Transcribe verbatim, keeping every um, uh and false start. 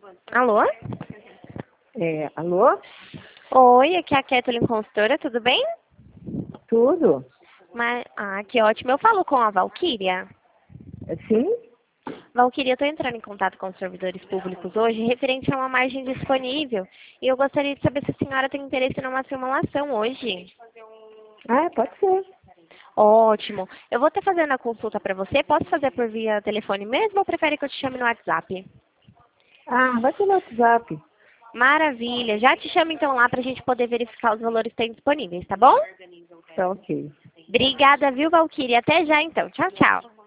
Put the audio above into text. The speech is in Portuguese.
Alô? É, alô? Oi, aqui é a Kathleen Consultora, tudo bem? Tudo? Mas, ah, que ótimo. Eu falo com a Valquíria. Sim? Valquíria, eu estou entrando em contato com os servidores públicos hoje referente a uma margem disponível. E eu gostaria de saber se a senhora tem interesse numa simulação hoje. Ah, pode ser. Ótimo. Eu vou estar fazendo a consulta para você. Posso fazer por via telefone mesmo ou prefere que eu te chame no WhatsApp? Ah, vai ser no WhatsApp. Maravilha. Já te chamo então lá para a gente poder verificar os valores que tem disponíveis, tá bom? Tá ok. Obrigada, viu, Valquíria? Até já então. Tchau, tchau.